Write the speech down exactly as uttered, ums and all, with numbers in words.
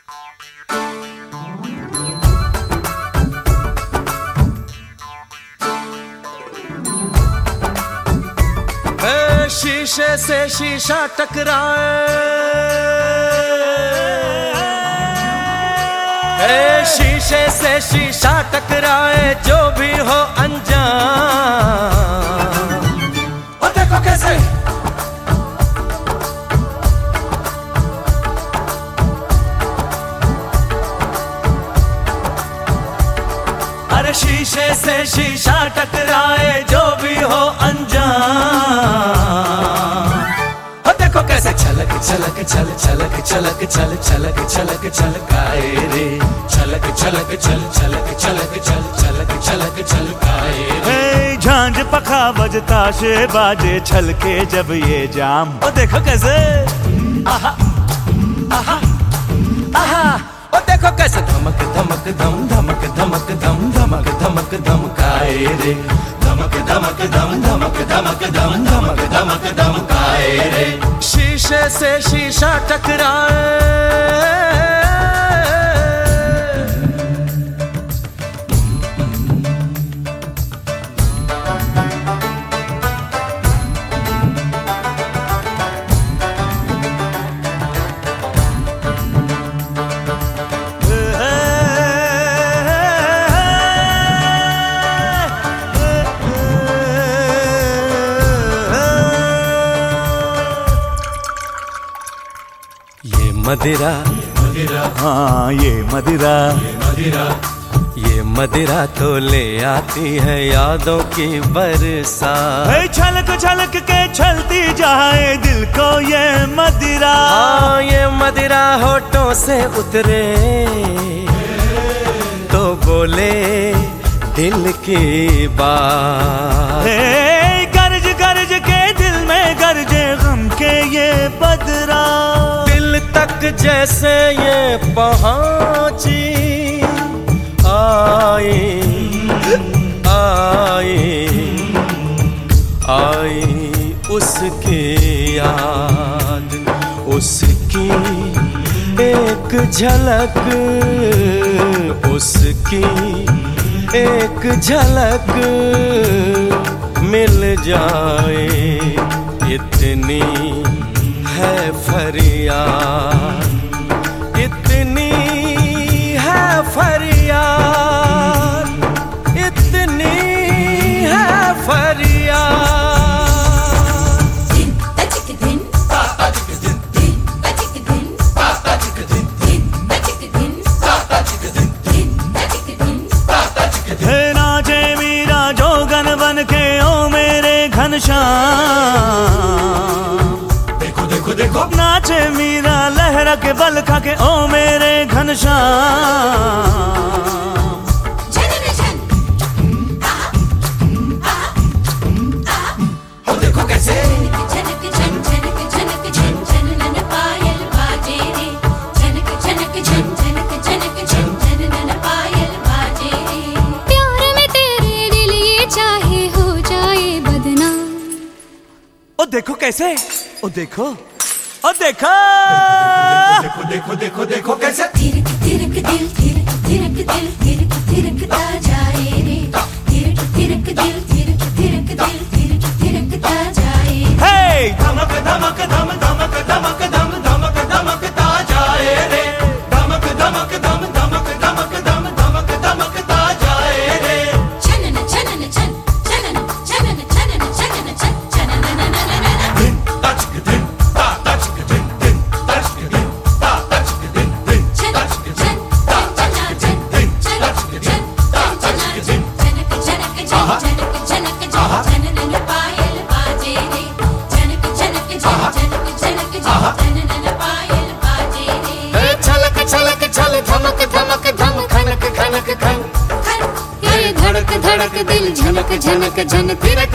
शीशे से शीशा टकराए, ए शीशे से शीशा टकराए, जो भी हो अनजान। और देखो कैसे अरे शीशे से शीशा टकराए, जो भी हो अनजान। कैसे छलक छलक छल छलक छलक छल छलक छलक छलकाए रे, छलक छलक छल छलक छलक छल छलक छलक छलकाए रे। झांझ पखा बजता से बाजे छलके जब ये जाम। ओ देखो कैसे आहा आहा आहा, ओ देखो कैसे धमक धमक धम धमक धमक धम धमक धमक धमकाए रे, धमक धमक धम धमक धमक धम धमक धमक धमकाए रे। शीशे से शीशा टकराए, मदिरा मदिरा हाँ ये मदिरा ये मदिरा ये मदिरा तो ले आती है यादों की बरसात। छलक छलक के छलती जाए दिल को ये मदिरा। हाँ ये मदिरा होठों से उतरे तो बोले दिल की बात। गरज गरज के दिल में गरजे गम के ये बदरा, तक जैसे ये पहुंची आई आई आई उसकी याद, उसकी एक झलक, उसकी एक झलक मिल जाए, इतनी है फरियाद, इतनी है फरियाद, इतनी है फरियाद। दिन तचिक दिन ताचिक दिन, दिन तचिक दिन ताचिक दिन, दिन तचिक दिन ताचिक दिन, दिन तचिक दिन ताचिक दिन। हे नाचे मीरा जोगन बन के ओ मेरे घनश्याम। देखो नाचे मीरा लहरा के बल खा के ओ मेरे घनश्याम। ओ देखो कैसे झनक झन झनक झनक झन झन नन पायल बाजे रे, झनक झनक झन झनक झनक झन झन नन पायल बाजे रे। प्यार में तेरे दिल ये चाहे हो जाए बदनाम। ओ देखो कैसे, ओ देखो ओ देखो देखो देखो देखो देखो कैसे थिरक थिरक दिल थिरक थिरक दिल थिरक थिरकता जाए रे, थिरक थिरक दिल थिरक थिरक दिल थिरक थिरकता जाए। हे धमक धमक धम धमक धमक धम धमक धमकता जाए रे, धमक धमक धम धमक धमक धम धमक धमकता जाए रे। छनन छनन छन छनन छनन छनन छनन छन छनन नन नन नन दिन तचिक दिन ताचिक दिन, दिन तचिक दिन ताचिक दिन, दिन तचिक दिन ताचिक दिन, दिन तचिक दिन ताचिक दिन। झनक झनक झन झनक झनक झन झन नन पायल बाजे रे, झनक झनक झन झनक झनक झन झन नन पायल बाजे रे। छलक छलक छल धमक धमक धम खनक खनक खन, ये धड़क धड़क दिल झनक झनक झन थिरक